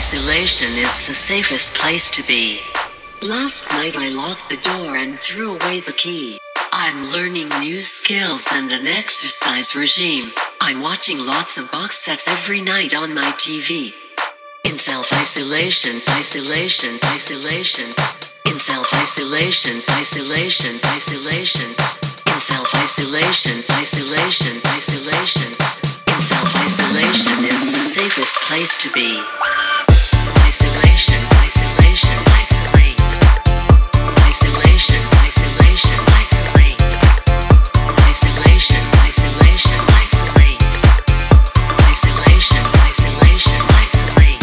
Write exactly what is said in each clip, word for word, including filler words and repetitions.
Self-isolation is the safest place to be. Last night I locked the door and threw away the key. I'm learning new skills and an exercise regime. I'm watching lots of box sets every night on my T V. In self-isolation, isolation, isolation. In self-isolation, isolation, isolation. In self-isolation, isolation, isolation. In self-isolation is the safest place to be. Isolation, isolation, isolate. Isolation, isolation, isolate. Isolation, isolation, isolate. Isolation, isolation, isolate.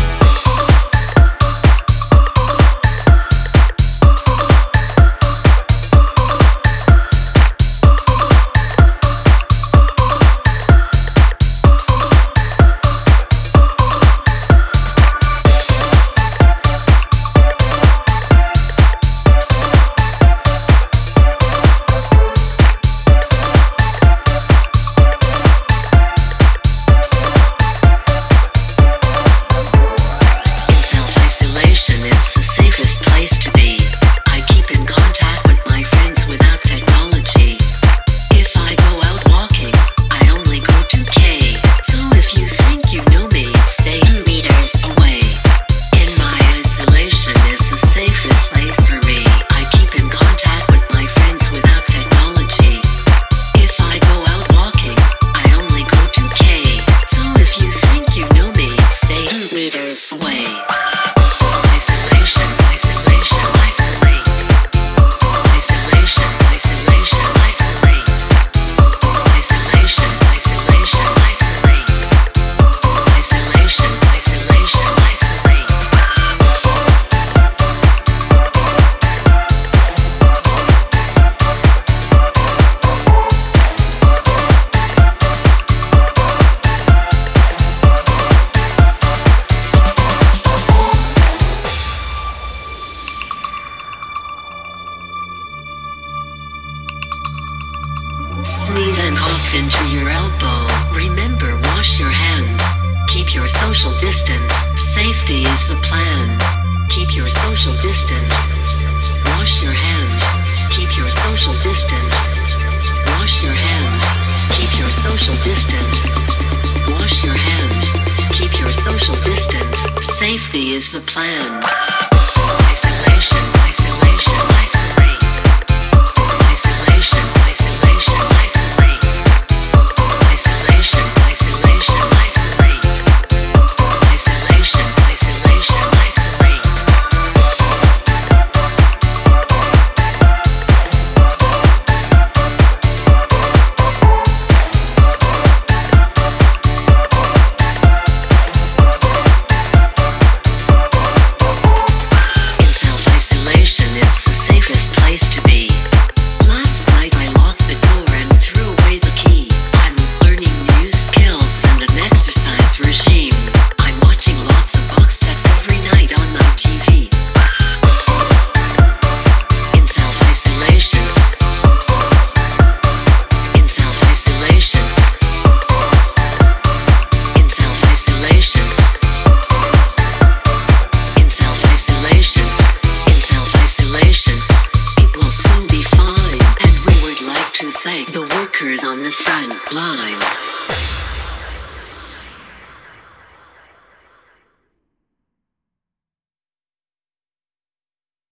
Sneeze and cough into your elbow. Remember, wash your hands. Keep your social distance. Safety is the plan. Keep your social distance. Wash your hands. Keep your social distance. Wash your hands. Keep your social distance. Wash your hands. Keep your social distance. Safety is the plan. Isolation, isolation, isolate. Isolation, isolation, isolate. Isolation, isolation, isolate. Isolation, isolation, isolate. In self-isolation is the safest place to be. Last night I locked the door and threw away the key. I'm learning new skills and an exercise regime. I'm watching lots of box sets every night on my T V. In self-isolation. In self-isolation. In self-isolation. In self-isolation. In self-isolation. It will soon be fine, and we would like to thank the workers on the front line.